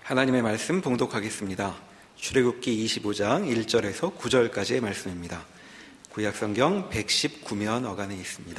하나님의 말씀 봉독하겠습니다. 출애굽기 25장 1절에서 9절까지의 말씀입니다. 구약성경 119면 어간에 있습니다.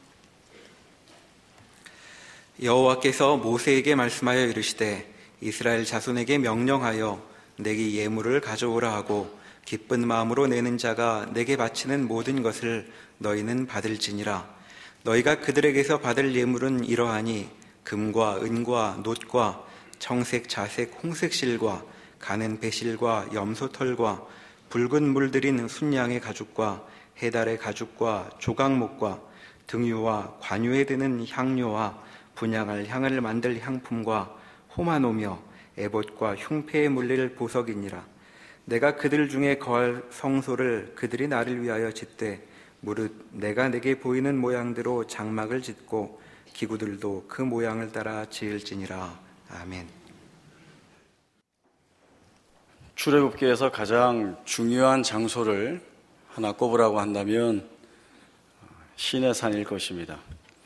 여호와께서 모세에게 말씀하여 이르시되 이스라엘 자손에게 명령하여 내게 예물을 가져오라 하고 기쁜 마음으로 내는 자가 내게 바치는 모든 것을 너희는 받을지니라. 너희가 그들에게서 받을 예물은 이러하니 금과 은과 놋과 청색, 자색, 홍색 실과 가는 배실과 염소털과 붉은 물들인 순양의 가죽과 해달의 가죽과 조각목과 등유와 관유에 드는 향료와 분향할 향을 만들 향품과 호마노며 에봇과 흉패에 물릴 보석이니라. 내가 그들 중에 거할 성소를 그들이 나를 위하여 짓되 무릇 내가 내게 보이는 모양대로 장막을 짓고 기구들도 그 모양을 따라 지을지니라. 아멘. 출애굽기에서 가장 중요한 장소를 하나 꼽으라고 한다면 시내산일 것입니다.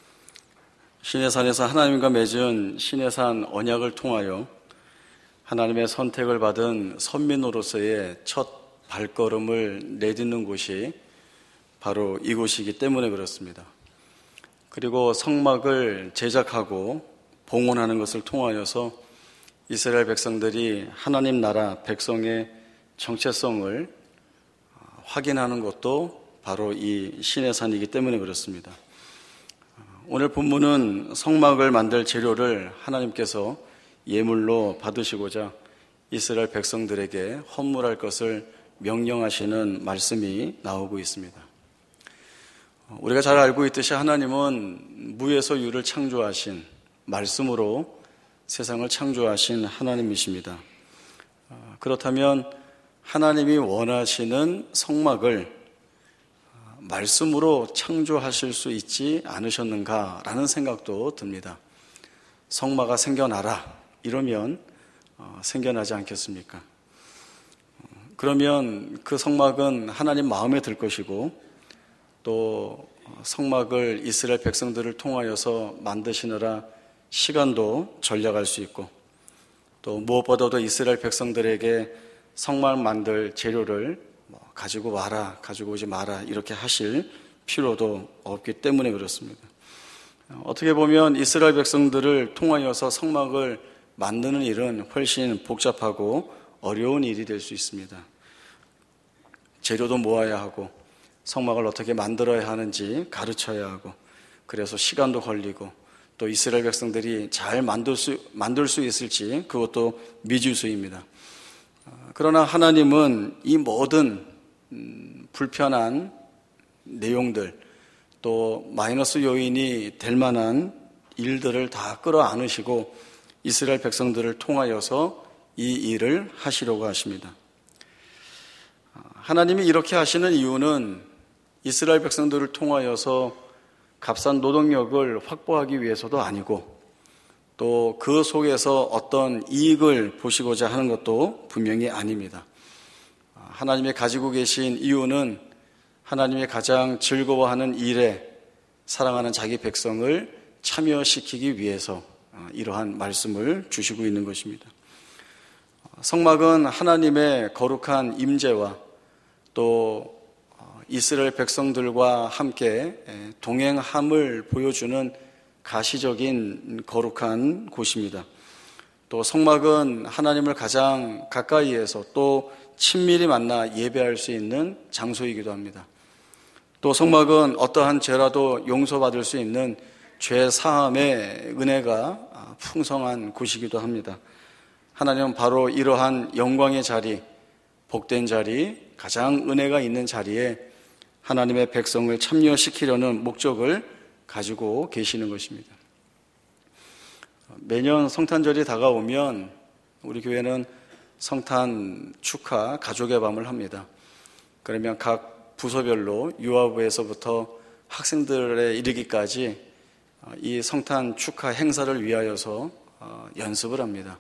시내산에서 하나님과 맺은 시내산 언약을 통하여 하나님의 선택을 받은 선민으로서의 첫 발걸음을 내딛는 곳이 바로 이곳이기 때문에 그렇습니다. 그리고 성막을 제작하고 봉헌하는 것을 통하여서 이스라엘 백성들이 하나님 나라 백성의 정체성을 확인하는 것도 바로 이 시내산이기 때문에 그렇습니다. 오늘 본문은 성막을 만들 재료를 하나님께서 예물로 받으시고자 이스라엘 백성들에게 헌물할 것을 명령하시는 말씀이 나오고 있습니다. 우리가 잘 알고 있듯이 하나님은 무에서 유를 창조하신 말씀으로 세상을 창조하신 하나님이십니다. 그렇다면 하나님이 원하시는 성막을 말씀으로 창조하실 수 있지 않으셨는가라는 생각도 듭니다. 성막아 생겨나라 이러면 생겨나지 않겠습니까? 그러면 그 성막은 하나님 마음에 들 것이고 또 성막을 이스라엘 백성들을 통하여서 만드시느라 시간도 절약할 수 있고 또 무엇보다도 이스라엘 백성들에게 성막 만들 재료를 가지고 와라, 가지고 오지 마라 이렇게 하실 필요도 없기 때문에 그렇습니다. 어떻게 보면 이스라엘 백성들을 통하여서 성막을 만드는 일은 훨씬 복잡하고 어려운 일이 될 수 있습니다. 재료도 모아야 하고 성막을 어떻게 만들어야 하는지 가르쳐야 하고 그래서 시간도 걸리고 또 이스라엘 백성들이 잘 만들 수 있을지 그것도 미지수입니다. 그러나 하나님은 이 모든 불편한 내용들 또 마이너스 요인이 될 만한 일들을 다 끌어안으시고 이스라엘 백성들을 통하여서 이 일을 하시려고 하십니다. 하나님이 이렇게 하시는 이유는 이스라엘 백성들을 통하여서 값싼 노동력을 확보하기 위해서도 아니고 또 그 속에서 어떤 이익을 보시고자 하는 것도 분명히 아닙니다. 하나님이 가지고 계신 이유는 하나님이 가장 즐거워하는 일에 사랑하는 자기 백성을 참여시키기 위해서 이러한 말씀을 주시고 있는 것입니다. 성막은 하나님의 거룩한 임재와 또 이스라엘 백성들과 함께 동행함을 보여주는 가시적인 거룩한 곳입니다. 또 성막은 하나님을 가장 가까이에서 또 친밀히 만나 예배할 수 있는 장소이기도 합니다. 또 성막은 어떠한 죄라도 용서받을 수 있는 죄 사함의 은혜가 풍성한 곳이기도 합니다. 하나님은 바로 이러한 영광의 자리, 복된 자리, 가장 은혜가 있는 자리에 하나님의 백성을 참여시키려는 목적을 가지고 계시는 것입니다. 매년 성탄절이 다가오면 우리 교회는 성탄 축하 가족의 밤을 합니다. 그러면 각 부서별로 유아부에서부터 학생들에 이르기까지 이 성탄 축하 행사를 위하여서 연습을 합니다.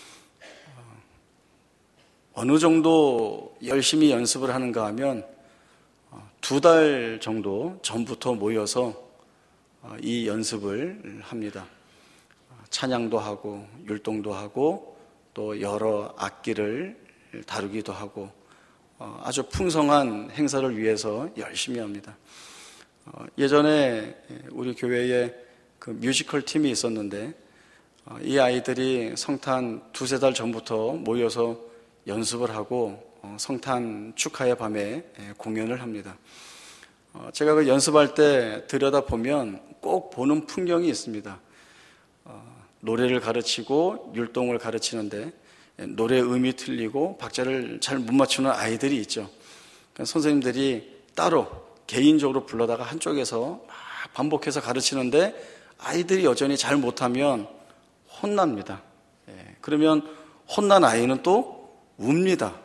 어느 정도 열심히 연습을 하는가 하면 2달 정도 전부터 모여서 이 연습을 합니다. 찬양도 하고 율동도 하고 또 여러 악기를 다루기도 하고 아주 풍성한 행사를 위해서 열심히 합니다. 예전에 우리 교회에 그 뮤지컬 팀이 있었는데 이 아이들이 성탄 2-3달 전부터 모여서 연습을 하고 성탄 축하의 밤에 공연을 합니다. 제가 그 연습할 때 들여다보면 꼭 보는 풍경이 있습니다. 노래를 가르치고 율동을 가르치는데 노래 음이 틀리고 박자를 잘 못 맞추는 아이들이 있죠. 그러니까 선생님들이 따로 개인적으로 불러다가 한쪽에서 막 반복해서 가르치는데 아이들이 여전히 잘 못하면 혼납니다. 그러면 혼난 아이는 또 웁니다.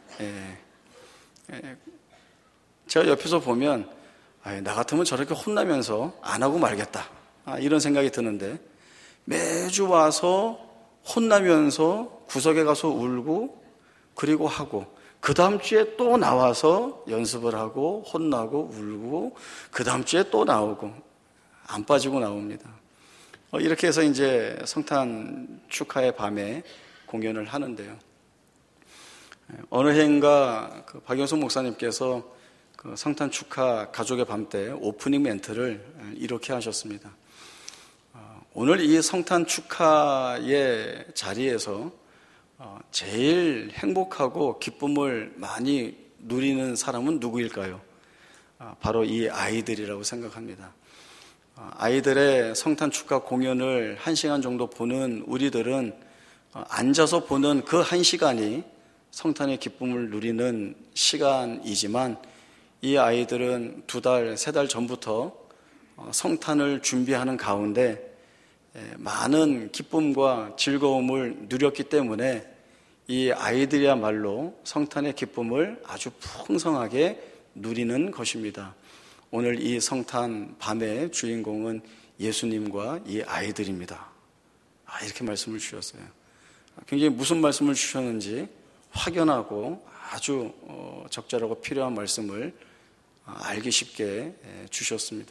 제가 옆에서 보면 나 같으면 저렇게 혼나면서 안 하고 말겠다 이런 생각이 드는데 매주 와서 혼나면서 구석에 가서 울고 그리고 하고 그 다음 주에 또 나와서 연습을 하고 혼나고 울고 그 다음 주에 또 나오고 안 빠지고 나옵니다. 이렇게 해서 이제 성탄 축하의 밤에 공연을 하는데요. 어느 해인가 그 박영수 목사님께서 그 성탄 축하 가족의 밤 때 오프닝 멘트를 이렇게 하셨습니다. 오늘 이 성탄 축하의 자리에서 제일 행복하고 기쁨을 많이 누리는 사람은 누구일까요? 바로 이 아이들이라고 생각합니다. 아이들의 성탄 축하 공연을 1시간 정도 보는 우리들은 앉아서 보는 그 1시간이 성탄의 기쁨을 누리는 시간이지만 이 아이들은 2달, 3달 전부터 성탄을 준비하는 가운데 많은 기쁨과 즐거움을 누렸기 때문에 이 아이들이야말로 성탄의 기쁨을 아주 풍성하게 누리는 것입니다. 오늘 이 성탄 밤의 주인공은 예수님과 이 아이들입니다. 이렇게 말씀을 주셨어요. 굉장히 무슨 말씀을 주셨는지 확연하고 아주 적절하고 필요한 말씀을 알기 쉽게 주셨습니다.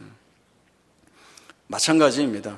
마찬가지입니다.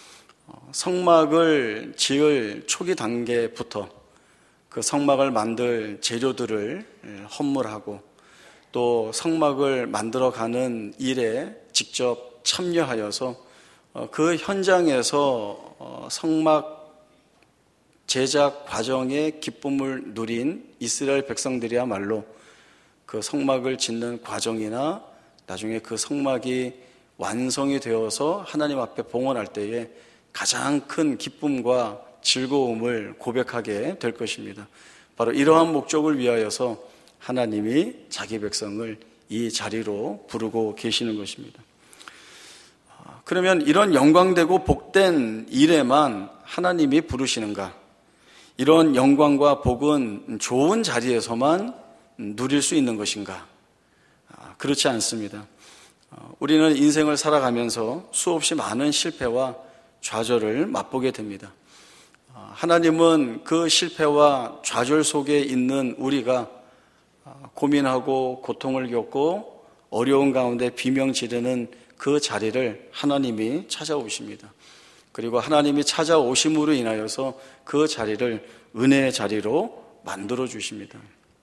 성막을 지을 초기 단계부터 그 성막을 만들 재료들을 헌물하고 또 성막을 만들어가는 일에 직접 참여하여서 그 현장에서 성막 제작 과정의 기쁨을 누린 이스라엘 백성들이야말로 그 성막을 짓는 과정이나 나중에 그 성막이 완성이 되어서 하나님 앞에 봉헌할 때에 가장 큰 기쁨과 즐거움을 고백하게 될 것입니다. 바로 이러한 목적을 위하여서 하나님이 자기 백성을 이 자리로 부르고 계시는 것입니다. 그러면 이런 영광되고 복된 일에만 하나님이 부르시는가? 이런 영광과 복은 좋은 자리에서만 누릴 수 있는 것인가? 그렇지 않습니다. 우리는 인생을 살아가면서 수없이 많은 실패와 좌절을 맛보게 됩니다. 하나님은 그 실패와 좌절 속에 있는 우리가 고민하고 고통을 겪고 어려운 가운데 비명 지르는 그 자리를 하나님이 찾아오십니다. 그리고 하나님이 찾아오심으로 인하여서 그 자리를 은혜의 자리로 만들어 주십니다.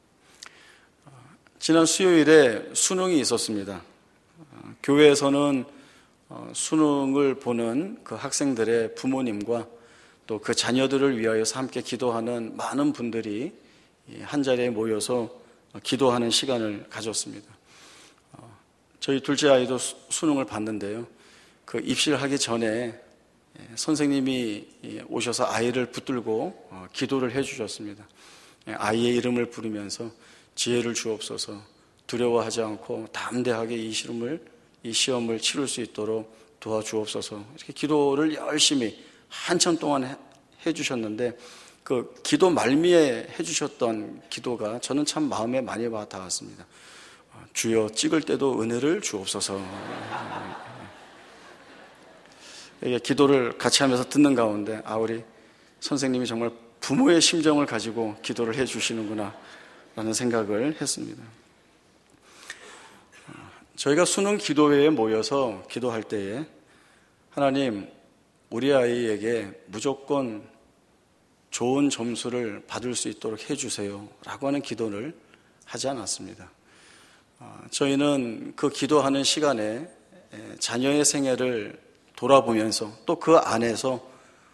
지난 수요일에 수능이 있었습니다. 교회에서는 수능을 보는 그 학생들의 부모님과 또 그 자녀들을 위하여서 함께 기도하는 많은 분들이 한자리에 모여서 기도하는 시간을 가졌습니다. 저희 둘째 아이도 수능을 봤는데요. 그 입시를 하기 전에 선생님이 오셔서 아이를 붙들고 기도를 해주셨습니다. 아이의 이름을 부르면서 지혜를 주옵소서, 두려워하지 않고 담대하게 이 시험을 치를 수 있도록 도와주옵소서, 이렇게 기도를 열심히 한참 동안 해주셨는데 그 기도 말미에 해주셨던 기도가 저는 참 마음에 많이 와 닿았습니다. 주여 찍을 때도 은혜를 주옵소서. 이게 기도를 같이 하면서 듣는 가운데 우리 선생님이 정말 부모의 심정을 가지고 기도를 해주시는구나 라는 생각을 했습니다. 저희가 수능 기도회에 모여서 기도할 때에 하나님, 우리 아이에게 무조건 좋은 점수를 받을 수 있도록 해주세요 라고 하는 기도를 하지 않았습니다. 저희는 그 기도하는 시간에 자녀의 생애를 돌아보면서 또 그 안에서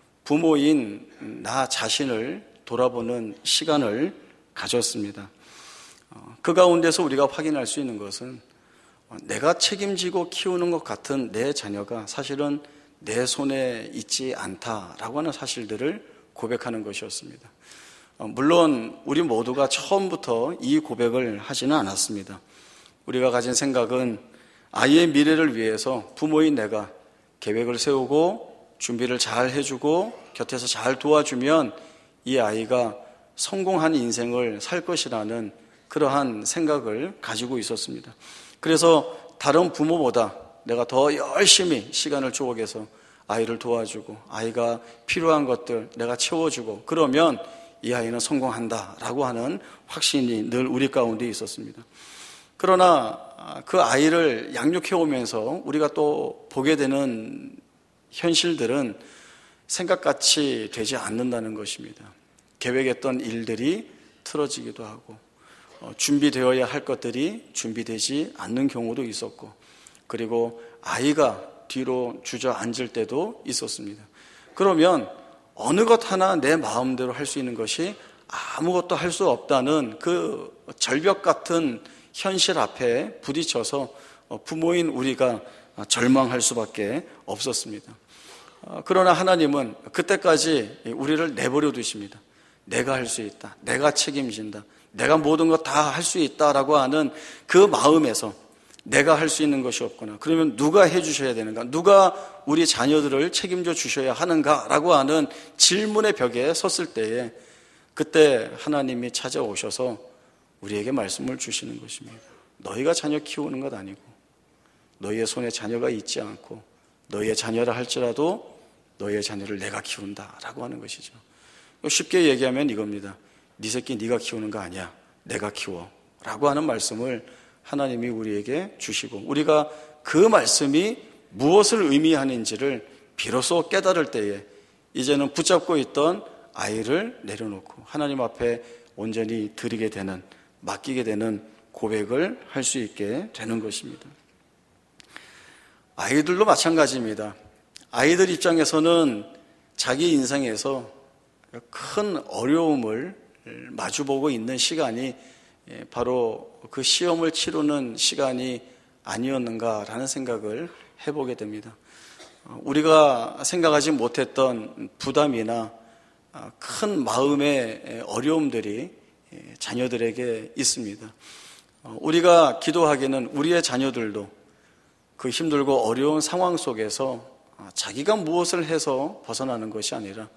부모인 나 자신을 돌아보는 시간을 가졌습니다. 그 가운데서 우리가 확인할 수 있는 것은 내가 책임지고 키우는 것 같은 내 자녀가 사실은 내 손에 있지 않다라고 하는 사실들을 고백하는 것이었습니다. 물론 우리 모두가 처음부터 이 고백을 하지는 않았습니다. 우리가 가진 생각은 아이의 미래를 위해서 부모인 내가 계획을 세우고 준비를 잘 해주고 곁에서 잘 도와주면 이 아이가 성공한 인생을 살 것이라는 그러한 생각을 가지고 있었습니다. 그래서 다른 부모보다 내가 더 열심히 시간을 쪼개서 아이를 도와주고 아이가 필요한 것들 내가 채워주고 그러면 이 아이는 성공한다라고 하는 확신이 늘 우리 가운데 있었습니다. 그러나 그 아이를 양육해오면서 우리가 또 보게 되는 현실들은 생각같이 되지 않는다는 것입니다. 계획했던 일들이 틀어지기도 하고 준비되어야 할 것들이 준비되지 않는 경우도 있었고 그리고 아이가 뒤로 주저앉을 때도 있었습니다. 그러면 어느 것 하나 내 마음대로 할 수 있는 것이 아무것도 할 수 없다는 그 절벽 같은 현실 앞에 부딪혀서 부모인 우리가 절망할 수밖에 없었습니다. 그러나 하나님은 그때까지 우리를 내버려 두십니다. 내가 할 수 있다. 내가 책임진다. 내가 모든 것 다 할 수 있다라고 하는 그 마음에서 내가 할 수 있는 것이 없구나. 그러면 누가 해주셔야 되는가? 누가 우리 자녀들을 책임져 주셔야 하는가라고 하는 질문의 벽에 섰을 때에 그때 하나님이 찾아오셔서 우리에게 말씀을 주시는 것입니다. 너희가 자녀 키우는 것 아니고 너희의 손에 자녀가 있지 않고 너희의 자녀라 할지라도 너희의 자녀를 내가 키운다라고 하는 것이죠. 쉽게 얘기하면 이겁니다. 네 새끼 네가 키우는 거 아니야. 내가 키워 라고 하는 말씀을 하나님이 우리에게 주시고 우리가 그 말씀이 무엇을 의미하는지를 비로소 깨달을 때에 이제는 붙잡고 있던 아이를 내려놓고 하나님 앞에 온전히 드리게 되는 맡기게 되는 고백을 할 수 있게 되는 것입니다. 아이들도 마찬가지입니다. 아이들 입장에서는 자기 인생에서 큰 어려움을 마주보고 있는 시간이 바로 그 시험을 치르는 시간이 아니었는가라는 생각을 해보게 됩니다. 우리가 생각하지 못했던 부담이나 큰 마음의 어려움들이 자녀들에게 있습니다. 우리가 기도하기는 우리의 자녀들도 그 힘들고 어려운 상황 속에서 자기가 무엇을 해서 벗어나는 것이 아니라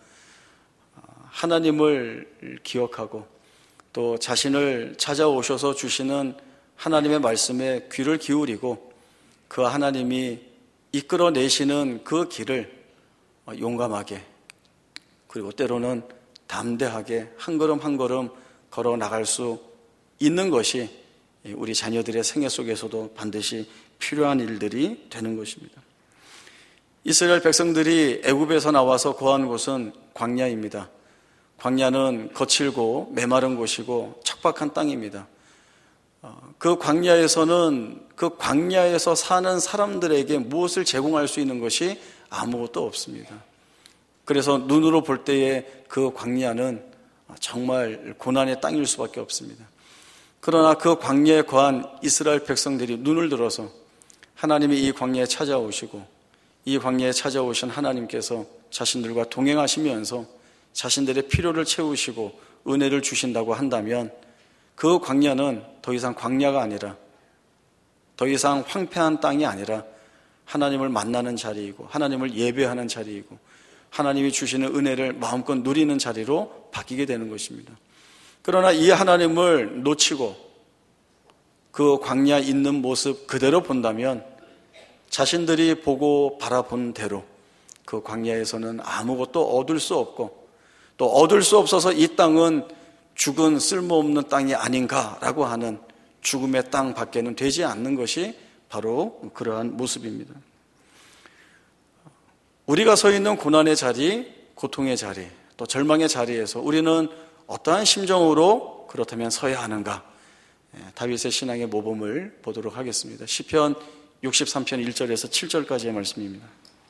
하나님을 기억하고 또 자신을 찾아오셔서 주시는 하나님의 말씀에 귀를 기울이고 그 하나님이 이끌어내시는 그 길을 용감하게 그리고 때로는 담대하게 한 걸음 한 걸음 걸어 나갈 수 있는 것이 우리 자녀들의 생애 속에서도 반드시 필요한 일들이 되는 것입니다. 이스라엘 백성들이 애굽에서 나와서 거한 곳은 광야입니다. 광야는 거칠고 메마른 곳이고 척박한 땅입니다. 그 광야에서는 그 광야에서 사는 사람들에게 무엇을 제공할 수 있는 것이 아무것도 없습니다. 그래서 눈으로 볼 때에 그 광야는 정말 고난의 땅일 수밖에 없습니다. 그러나 그 광야에 거한 이스라엘 백성들이 눈을 들어서 하나님이 이 광야에 찾아오시고 이 광야에 찾아오신 하나님께서 자신들과 동행하시면서 자신들의 필요를 채우시고 은혜를 주신다고 한다면 그 광야는 더 이상 광야가 아니라 더 이상 황폐한 땅이 아니라 하나님을 만나는 자리이고 하나님을 예배하는 자리이고 하나님이 주시는 은혜를 마음껏 누리는 자리로 바뀌게 되는 것입니다. 그러나 이 하나님을 놓치고 그 광야에 있는 모습 그대로 본다면 자신들이 보고 바라본 대로 그 광야에서는 아무것도 얻을 수 없고 또 얻을 수 없어서 이 땅은 죽은 쓸모없는 땅이 아닌가라고 하는 죽음의 땅 밖에는 되지 않는 것이 바로 그러한 모습입니다. 우리가 서 있는 고난의 자리, 고통의 자리, 또 절망의 자리에서 우리는 어떠한 심정으로 그렇다면 서야 하는가? 다윗의 신앙의 모범을 보도록 하겠습니다. 시편 63편 1절에서 7절까지의 말씀입니다.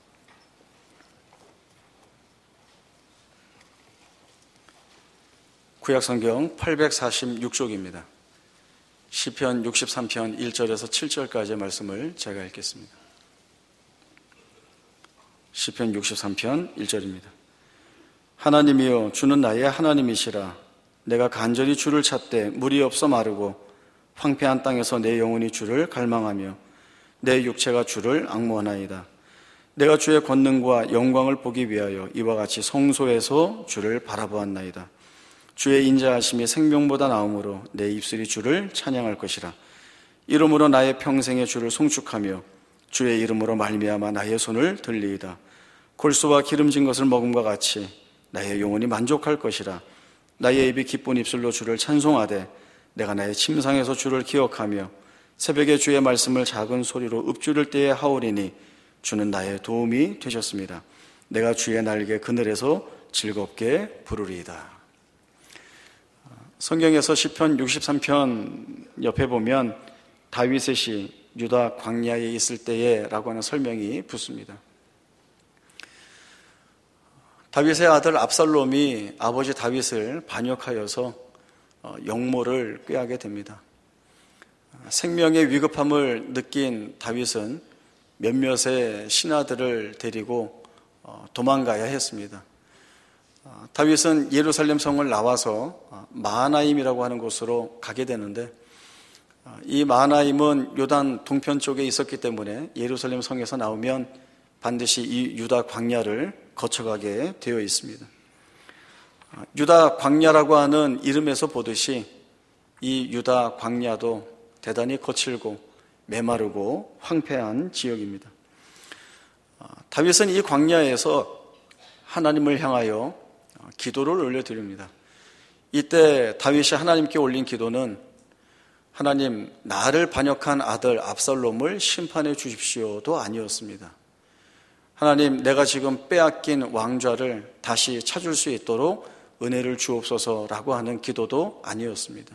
구약성경 846쪽입니다. 시편 63편 1절에서 7절까지의 말씀을 제가 읽겠습니다. 시편 63편 1절입니다. 하나님이여, 주는 나의 하나님이시라. 내가 간절히 주를 찾되 물이 없어 마르고 황폐한 땅에서 내 영혼이 주를 갈망하며 내 육체가 주를 앙모하나이다. 내가 주의 권능과 영광을 보기 위하여 이와 같이 성소에서 주를 바라보았나이다. 주의 인자하심이 생명보다 나음으로 내 입술이 주를 찬양할 것이라. 이름으로 나의 평생에 주를 송축하며 주의 이름으로 말미암아 나의 손을 들리이다. 골수와 기름진 것을 먹음과 같이 나의 영혼이 만족할 것이라. 나의 입이 기쁜 입술로 주를 찬송하되 내가 나의 침상에서 주를 기억하며 새벽에 주의 말씀을 작은 소리로 읊조릴 때에 하오리니 주는 나의 도움이 되셨습니다. 내가 주의 날개 그늘에서 즐겁게 부르리이다. 성경에서 시편 63편 옆에 보면 다윗의 시 유다 광야에 있을 때에 라고 하는 설명이 붙습니다. 다윗의 아들 압살롬이 아버지 다윗을 반역하여서 영모를 꾀하게 됩니다. 생명의 위급함을 느낀 다윗은 몇몇의 신하들을 데리고 도망가야 했습니다. 다윗은 예루살렘 성을 나와서 마하나임이라고 하는 곳으로 가게 되는데, 이 마하나임은 요단 동편 쪽에 있었기 때문에 예루살렘 성에서 나오면 반드시 이 유다 광야를 거쳐가게 되어 있습니다. 유다 광야라고 하는 이름에서 보듯이 이 유다 광야도 대단히 거칠고 메마르고 황폐한 지역입니다. 다윗은 이 광야에서 하나님을 향하여 기도를 올려드립니다. 이때 다윗이 하나님께 올린 기도는 하나님, 나를 반역한 아들 압살롬을 심판해 주십시오도 아니었습니다. 하나님, 내가 지금 빼앗긴 왕좌를 다시 찾을 수 있도록 은혜를 주옵소서라고 하는 기도도 아니었습니다.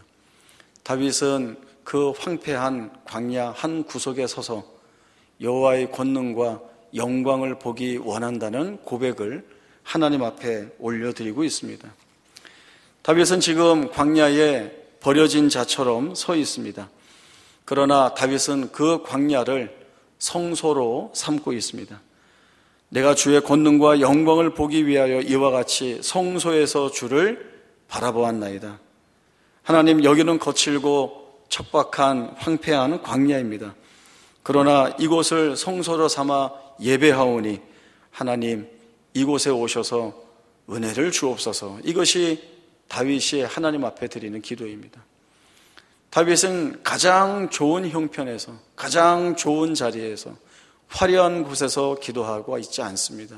다윗은 그 황폐한 광야 한 구석에 서서 여호와의 권능과 영광을 보기 원한다는 고백을 하나님 앞에 올려드리고 있습니다. 다윗은 지금 광야에 버려진 자처럼 서 있습니다. 그러나 다윗은 그 광야를 성소로 삼고 있습니다. 내가 주의 권능과 영광을 보기 위하여 이와 같이 성소에서 주를 바라보았나이다. 하나님, 여기는 거칠고 척박한 황폐한 광야입니다. 그러나 이곳을 성소로 삼아 예배하오니 하나님, 이곳에 오셔서 은혜를 주옵소서. 이것이 다윗이 하나님 앞에 드리는 기도입니다. 다윗은 가장 좋은 형편에서, 가장 좋은 자리에서, 화려한 곳에서 기도하고 있지 않습니다.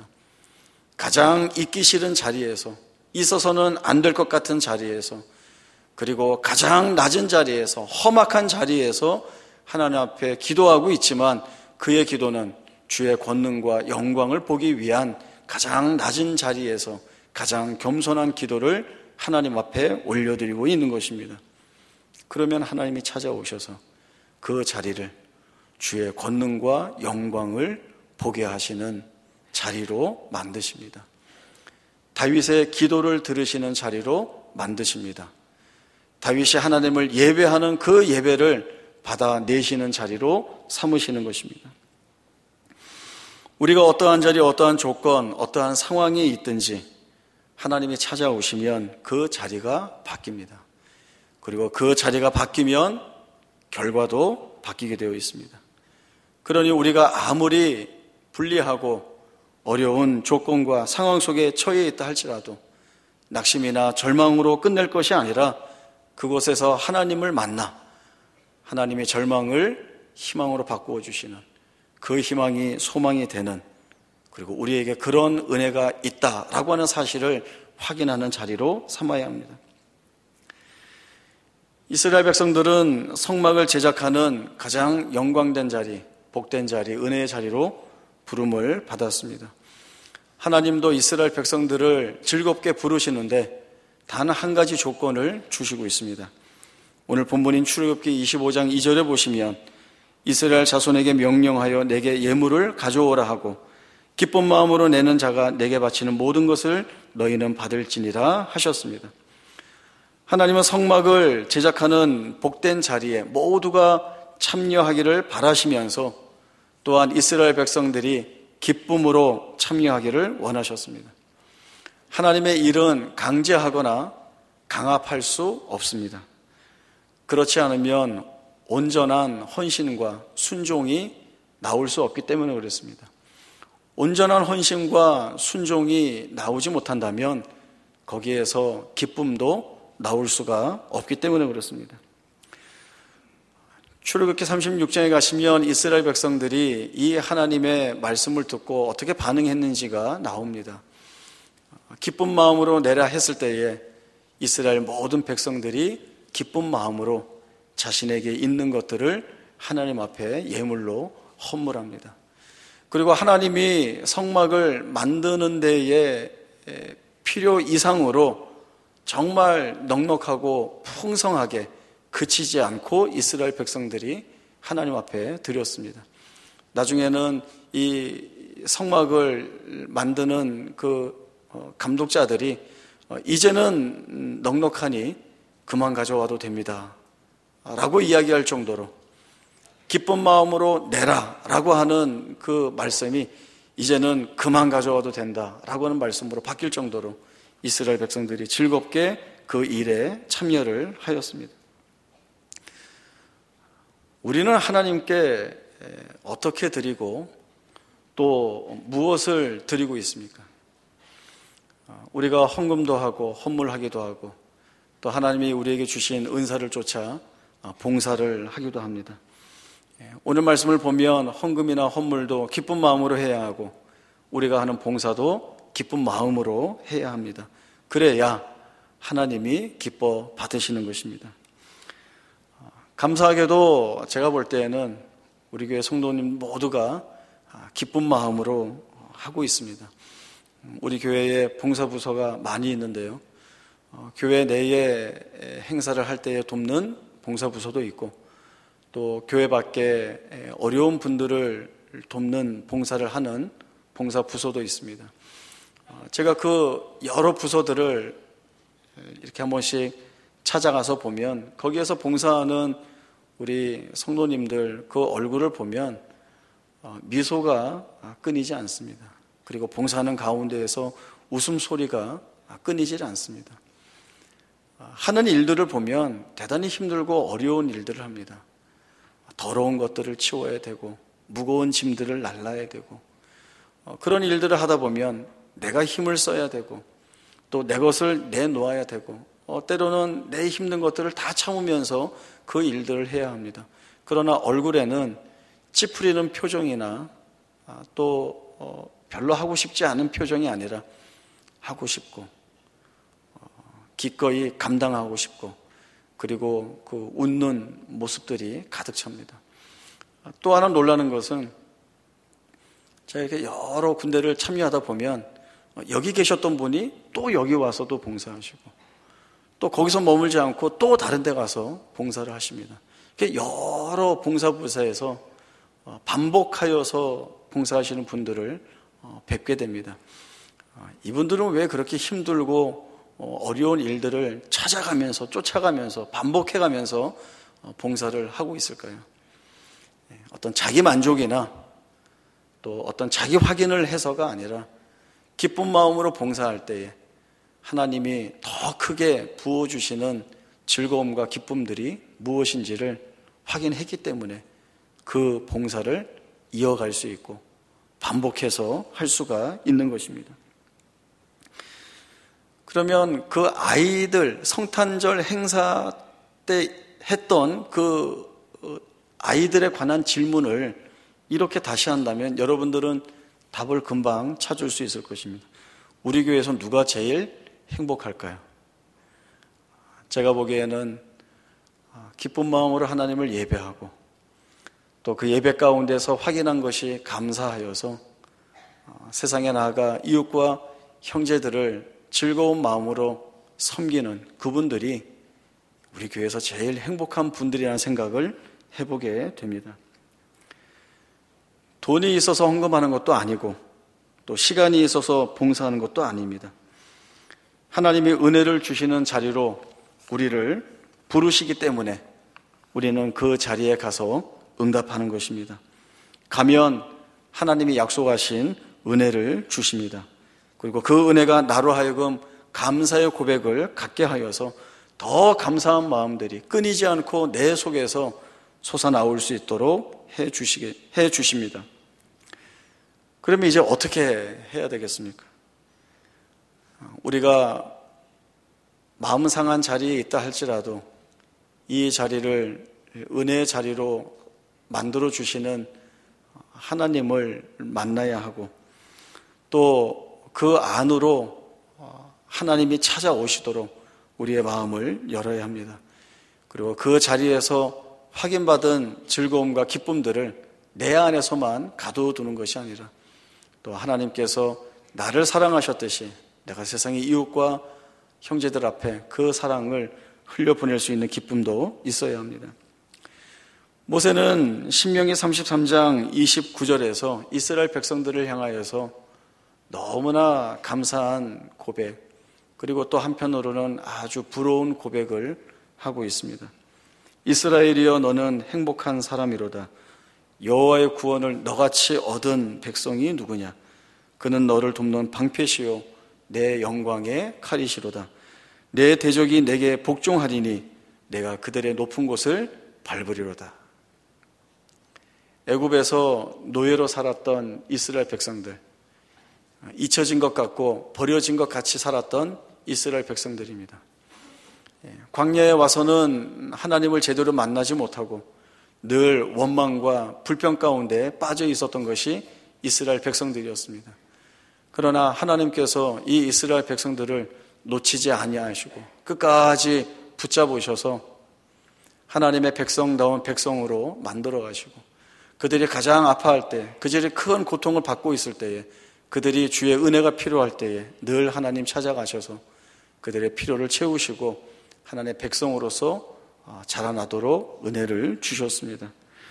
가장 있기 싫은 자리에서, 있어서는 안 될 것 같은 자리에서, 그리고 가장 낮은 자리에서, 험악한 자리에서 하나님 앞에 기도하고 있지만 그의 기도는 주의 권능과 영광을 보기 위한 가장 낮은 자리에서 가장 겸손한 기도를 하나님 앞에 올려드리고 있는 것입니다. 그러면 하나님이 찾아오셔서 그 자리를 주의 권능과 영광을 보게 하시는 자리로 만드십니다. 다윗의 기도를 들으시는 자리로 만드십니다. 다윗이 하나님을 예배하는 그 예배를 받아내시는 자리로 삼으시는 것입니다. 우리가 어떠한 자리, 어떠한 조건, 어떠한 상황이 있든지 하나님이 찾아오시면 그 자리가 바뀝니다. 그리고 그 자리가 바뀌면 결과도 바뀌게 되어 있습니다. 그러니 우리가 아무리 불리하고 어려운 조건과 상황 속에 처해 있다 할지라도 낙심이나 절망으로 끝낼 것이 아니라 그곳에서 하나님을 만나 하나님의 절망을 희망으로 바꾸어 주시는, 그 희망이 소망이 되는, 그리고 우리에게 그런 은혜가 있다라고 하는 사실을 확인하는 자리로 삼아야 합니다. 이스라엘 백성들은 성막을 제작하는 가장 영광된 자리, 복된 자리, 은혜의 자리로 부름을 받았습니다. 하나님도 이스라엘 백성들을 즐겁게 부르시는데 단 한 가지 조건을 주시고 있습니다. 오늘 본문인 출애굽기 25장 2절에 보시면 이스라엘 자손에게 명령하여 내게 예물을 가져오라 하고 기쁜 마음으로 내는 자가 내게 바치는 모든 것을 너희는 받을지니라 하셨습니다. 하나님은 성막을 제작하는 복된 자리에 모두가 참여하기를 바라시면서 또한 이스라엘 백성들이 기쁨으로 참여하기를 원하셨습니다. 하나님의 일은 강제하거나 강압할 수 없습니다. 그렇지 않으면 온전한 헌신과 순종이 나올 수 없기 때문에 그렇습니다. 온전한 헌신과 순종이 나오지 못한다면 거기에서 기쁨도 나올 수가 없기 때문에 그렇습니다. 출애굽기 36장에 가시면 이스라엘 백성들이 이 하나님의 말씀을 듣고 어떻게 반응했는지가 나옵니다. 기쁜 마음으로 내라 했을 때에 이스라엘 모든 백성들이 기쁜 마음으로 자신에게 있는 것들을 하나님 앞에 예물로 헌물합니다. 그리고 하나님이 성막을 만드는 데에 필요 이상으로 정말 넉넉하고 풍성하게 그치지 않고 이스라엘 백성들이 하나님 앞에 드렸습니다. 나중에는 이 성막을 만드는 그 감독자들이 이제는 넉넉하니 그만 가져와도 됩니다 라고 이야기할 정도로 기쁜 마음으로 내라 라고 하는 그 말씀이 이제는 그만 가져와도 된다 라고 하는 말씀으로 바뀔 정도로 이스라엘 백성들이 즐겁게 그 일에 참여를 하였습니다. 우리는 하나님께 어떻게 드리고 또 무엇을 드리고 있습니까? 우리가 헌금도 하고 헌물하기도 하고 또 하나님이 우리에게 주신 은사를 쫓아 봉사를 하기도 합니다. 오늘 말씀을 보면 헌금이나 헌물도 기쁜 마음으로 해야 하고 우리가 하는 봉사도 기쁜 마음으로 해야 합니다. 그래야 하나님이 기뻐 받으시는 것입니다. 감사하게도 제가 볼 때에는 우리 교회 성도님 모두가 기쁜 마음으로 하고 있습니다. 우리 교회에 봉사부서가 많이 있는데요. 교회 내에 행사를 할 때에 돕는 봉사부서도 있고 또 교회 밖에 어려운 분들을 돕는 봉사를 하는 봉사부서도 있습니다. 제가 그 여러 부서들을 이렇게 한 번씩 찾아가서 보면 거기에서 봉사하는 우리 성도님들 그 얼굴을 보면 미소가 끊이지 않습니다. 그리고 봉사하는 가운데에서 웃음소리가 끊이질 않습니다. 하는 일들을 보면 대단히 힘들고 어려운 일들을 합니다. 더러운 것들을 치워야 되고 무거운 짐들을 날라야 되고 그런 일들을 하다 보면 내가 힘을 써야 되고 또 내 것을 내놓아야 되고 때로는 내 힘든 것들을 다 참으면서 그 일들을 해야 합니다. 그러나 얼굴에는 찌푸리는 표정이나 또 별로 하고 싶지 않은 표정이 아니라 하고 싶고 기꺼이 감당하고 싶고 그리고 그 웃는 모습들이 가득 찹니다. 또 하나 놀라는 것은 제가 이렇게 여러 군데를 참여하다 보면 여기 계셨던 분이 또 여기 와서 또 봉사하시고 또 거기서 머물지 않고 또 다른 데 가서 봉사를 하십니다. 여러 봉사부서에서 반복하여서 봉사하시는 분들을 뵙게 됩니다. 이분들은 왜 그렇게 힘들고 어려운 일들을 찾아가면서 쫓아가면서 반복해가면서 봉사를 하고 있을까요? 어떤 자기 만족이나 또 어떤 자기 확인을 해서가 아니라 기쁜 마음으로 봉사할 때에 하나님이 더 크게 부어주시는 즐거움과 기쁨들이 무엇인지를 확인했기 때문에 그 봉사를 이어갈 수 있고 반복해서 할 수가 있는 것입니다. 그러면 그 아이들 성탄절 행사 때 했던 그 아이들에 관한 질문을 이렇게 다시 한다면 여러분들은 답을 금방 찾을 수 있을 것입니다. 우리 교회에서 누가 제일 행복할까요? 제가 보기에는 기쁜 마음으로 하나님을 예배하고 또 그 예배 가운데서 확인한 것이 감사하여서 세상에 나아가 이웃과 형제들을 즐거운 마음으로 섬기는 그분들이 우리 교회에서 제일 행복한 분들이라는 생각을 해보게 됩니다. 돈이 있어서 헌금하는 것도 아니고 또 시간이 있어서 봉사하는 것도 아닙니다. 하나님이 은혜를 주시는 자리로 우리를 부르시기 때문에 우리는 그 자리에 가서 응답하는 것입니다. 가면 하나님이 약속하신 은혜를 주십니다. 그리고 그 은혜가 나로 하여금 감사의 고백을 갖게 하여서 더 감사한 마음들이 끊이지 않고 내 속에서 솟아나올 수 있도록 해 주십니다. 그러면 이제 어떻게 해야 되겠습니까? 우리가 마음 상한 자리에 있다 할지라도 이 자리를 은혜의 자리로 만들어 주시는 하나님을 만나야 하고 또 그 안으로 하나님이 찾아오시도록 우리의 마음을 열어야 합니다. 그리고 그 자리에서 확인받은 즐거움과 기쁨들을 내 안에서만 가둬두는 것이 아니라 또 하나님께서 나를 사랑하셨듯이 내가 세상의 이웃과 형제들 앞에 그 사랑을 흘려보낼 수 있는 기쁨도 있어야 합니다. 모세는 신명기 33장 29절에서 이스라엘 백성들을 향하여서 너무나 감사한 고백, 그리고 또 한편으로는 아주 부러운 고백을 하고 있습니다. 이스라엘이여 너는 행복한 사람이로다. 여호와의 구원을 너같이 얻은 백성이 누구냐? 그는 너를 돕는 방패시요 내 영광의 칼이시로다. 내 대적이 내게 복종하리니 내가 그들의 높은 곳을 밟으리로다. 애굽에서 노예로 살았던 이스라엘 백성들, 잊혀진 것 같고 버려진 것 같이 살았던 이스라엘 백성들입니다. 광야에 와서는 하나님을 제대로 만나지 못하고 늘 원망과 불평 가운데 빠져 있었던 것이 이스라엘 백성들이었습니다. 그러나 하나님께서 이 이스라엘 백성들을 놓치지 아니하시고 끝까지 붙잡으셔서 하나님의 백성다운 백성으로 만들어 가시고 그들이 가장 아파할 때, 그들이 큰 고통을 받고 있을 때에, 그들이 주의 은혜가 필요할 때에 늘 하나님 찾아가셔서 그들의 필요를 채우시고 하나님의 백성으로서 자라나도록 은혜를 주셨습니다.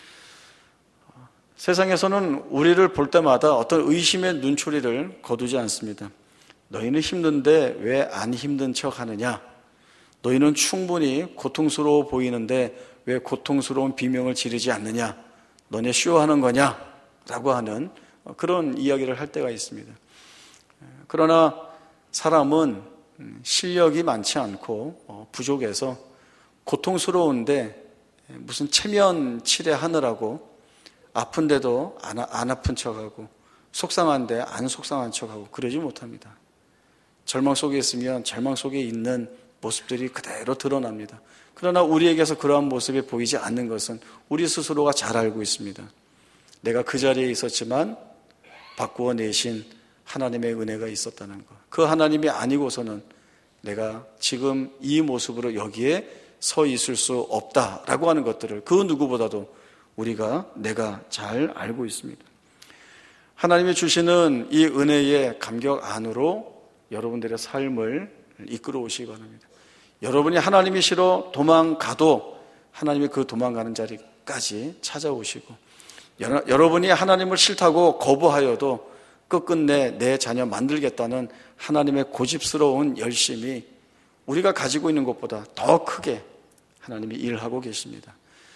세상에서는 우리를 볼 때마다 어떤 의심의 눈초리를 거두지 않습니다. 너희는 힘든데 왜 안 힘든 척 하느냐? 너희는 충분히 고통스러워 보이는데 왜 고통스러운 비명을 지르지 않느냐? 너네 쇼하는 거냐? 라고 하는 그런 이야기를 할 때가 있습니다. 그러나 사람은 실력이 많지 않고 부족해서 고통스러운데 무슨 체면 칠해하느라고 아픈데도 안 아픈 척하고 속상한데 안 속상한 척하고 그러지 못합니다. 절망 속에 있으면 절망 속에 있는 모습들이 그대로 드러납니다. 그러나 우리에게서 그러한 모습이 보이지 않는 것은 우리 스스로가 잘 알고 있습니다. 내가 그 자리에 있었지만 바꾸어 내신 하나님의 은혜가 있었다는 것. 그 하나님이 아니고서는 내가 지금 이 모습으로 여기에 서 있을 수 없다라고 하는 것들을 그 누구보다도 내가 잘 알고 있습니다. 하나님이 주시는 이 은혜의 감격 안으로 여러분들의 삶을 이끌어 오시기 바랍니다. 여러분이 하나님이 싫어 도망가도 하나님이 그 도망가는 자리까지 찾아오시고, 여러분이 하나님을 싫다고 거부하여도 끝끝내 내 자녀 만들겠다는 하나님의 고집스러운 열심이 우리가 가지고 있는 것보다 더 크게 하나님이 일하고 계십니다.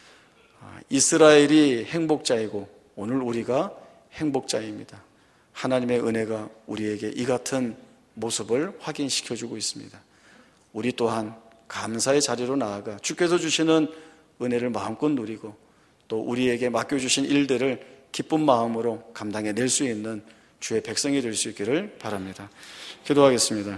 이스라엘이 행복자이고 오늘 우리가 행복자입니다. 하나님의 은혜가 우리에게 이 같은 모습을 확인시켜주고 있습니다. 우리 또한 감사의 자리로 나아가 주께서 주시는 은혜를 마음껏 누리고 또 우리에게 맡겨주신 일들을 기쁜 마음으로 감당해낼 수 있는 주의 백성이 될 수 있기를 바랍니다. 기도하겠습니다.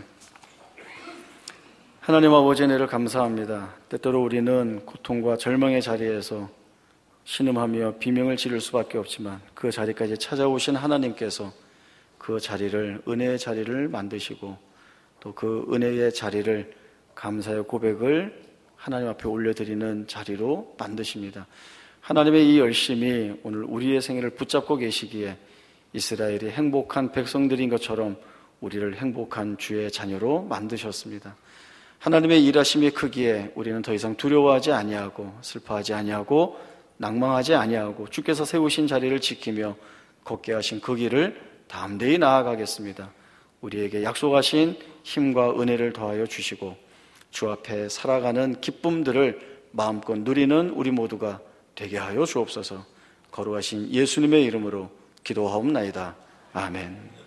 하나님 아버지 은혜를 감사합니다. 때때로 우리는 고통과 절망의 자리에서 신음하며 비명을 지를 수밖에 없지만 그 자리까지 찾아오신 하나님께서 그 자리를 은혜의 자리를 만드시고 또 그 은혜의 자리를 감사의 고백을 하나님 앞에 올려드리는 자리로 만드십니다. 하나님의 이 열심이 오늘 우리의 생애를 붙잡고 계시기에 이스라엘이 행복한 백성들인 것처럼 우리를 행복한 주의 자녀로 만드셨습니다. 하나님의 일하심이 크기에 우리는 더 이상 두려워하지 아니하고 슬퍼하지 아니하고 낭망하지 아니하고 주께서 세우신 자리를 지키며 걷게 하신 그 길을 담대히 나아가겠습니다. 우리에게 약속하신 힘과 은혜를 더하여 주시고 주 앞에 살아가는 기쁨들을 마음껏 누리는 우리 모두가 되게 하여 주옵소서. 거룩하신 예수님의 이름으로 기도하옵나이다. 아멘.